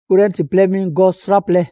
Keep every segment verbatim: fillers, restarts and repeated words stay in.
kurenti plemi go sraple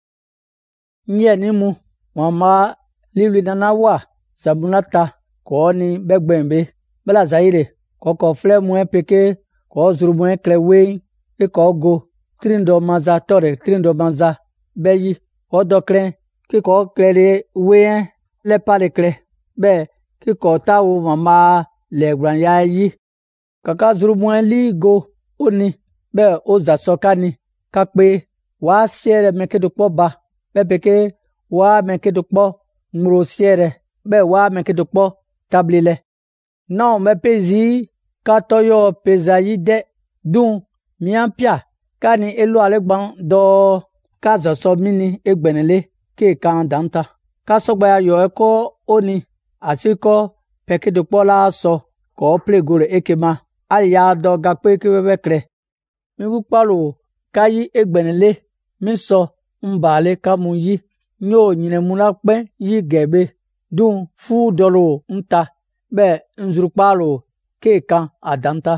nye ni mu mama liwi nana wa sabunata ko ni begbembe bela zaire ko ko fle mu peke ko zuru mu klewe e ko go trindo maza tore trindo maza beyi ko dokren ki ko klere we le pale kle be ki ko tawo mama le gran ya yi kaka zuru mu li go oni be o za sokani ka pe wa siere mekedo po ba be peke wa mekedo po muro siere be wa mekedo po tablile non me pezi ka toyo pezayi de dun miampia kani elu alegban do ka zo so mini egbenele ke kan danta ka sogba yo eko oni asiko pekedo po la so ko plegore ekema aliya do ga pe ke wekre mi wu palo kayi egbenele mi so mbale kamu yi nyo nyine muna pe yi gebe dun fu dolo nta be nzuru palo ke kan adanta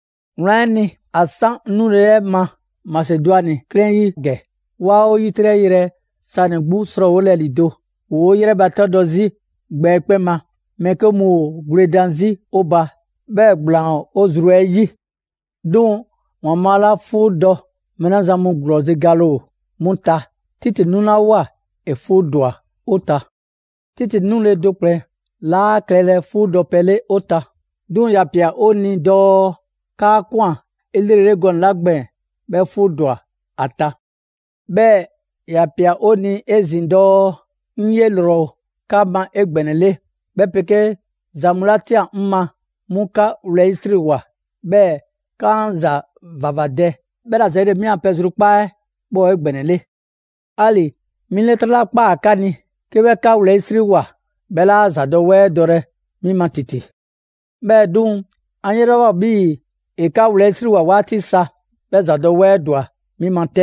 rani asan nure ma Macedoine kren yi ge wa o yitre yire sanegbu sro wole lido wo yire bato dozi gbe pe ma meke mu gredanzi oba be gblan ozuru yi dun won mala fu do mena zamu groze galo munta titi nuna wa e fu doa ota titi nule dopre la klele fu do pele ota dun ya pia oni do ka kwa elere gon lagbe be fu doa ata be ya pia oni ezindo nyelro kama egbenele be peke zamulatia mma muka reistriwa be kanza vavade be la zede mi apezru pa bo egbenele ali miletra pa akani kebe ka reistriwa be la zado we dore mi matiti be dun anyero bi e ka reistriwa wati sa be zado we doa mi mate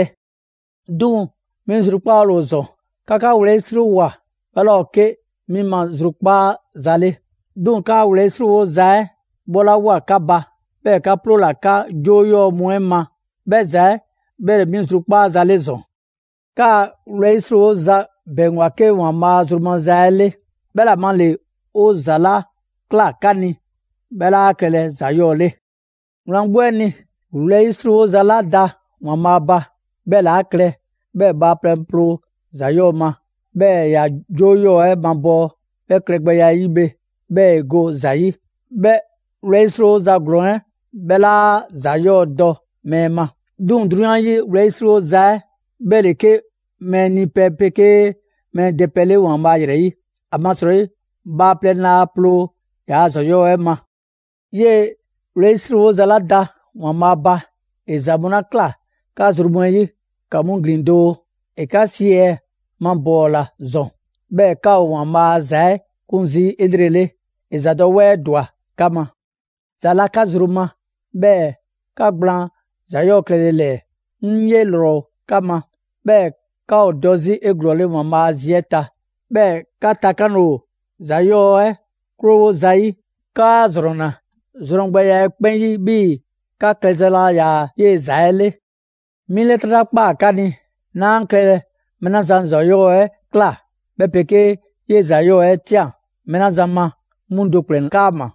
dun mi zrupa lozo kaka reistriwa bela oke mi ma zrukpa zale dun ka reistriwa zae bola wa kaba be ka prola ka joyo muema be zae be mi zrukpa zale zo ka reistriwa za benwa ke wa ma zurma zale bela manle o zala kla kani bela kele zayole rangweni reistriwa zala da wa ma ba bela kle be ba prempro zayoma be ya joyo e mabo be kregbe ya ibe be go zayi be reisro za groen bela zayo do mema dun druan yi reisro za be leke meni pepeke me depele wan ba yire yi amasori ba plena plo ya zoyo e ma ye reisro za la da wan ma ba ezabuna kla ka zurmon yi kamun grindo e ka sie mambola zon be ka wan ma zai kunzi edrele ezado we doa kama zala ka zuruma be ka gblan zayo klele nyelro kama be ka odozi egrole wan ma zieta be ka takano zayo e kro zai ka zrona zrongba ya penyi bi ka klezela ya ye zaile miletra pa kani na klele mena zan zoyo e kla be peke ye zayo e tia mena zama mundo plen kama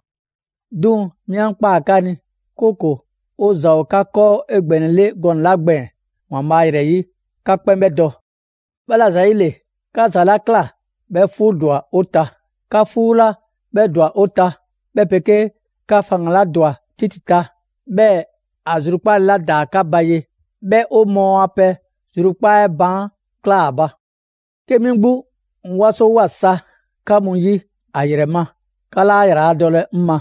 dun mian pa kani koko o zao ka ko egbenele gon lagbe wan ma ire yi ka pembe do bala zaile ka zala kla be fu doa ota ka fula be doa ota be peke ka fangala doa titita be azrupa la da ka baye be o mo ape zrupa e ban klaba kemingbu nwaso wasa kamunyi ayirema kala ayira dole mma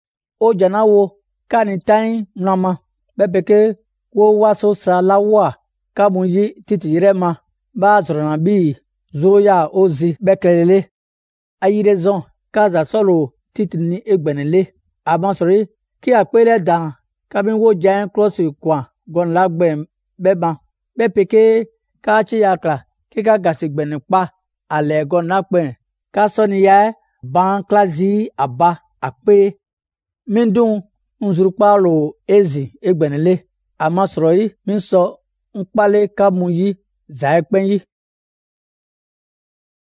o janawo kani tain mnama bepeke wo waso salawa kamunyi titiyirema ba zorona bi zoya ozi bekelele ayirezon kaza solo titini egbenele abansori ki apere dan kabin wo jain cross kwa gon lagbe beba bepeke ka chi yakla kika gasigbeni pa alego nakpe ka soni ya ban klazi aba akpe mindun nzurukpa lo ezi egbenele amasroi minso nkpali ka mu yi, zai kpen yi.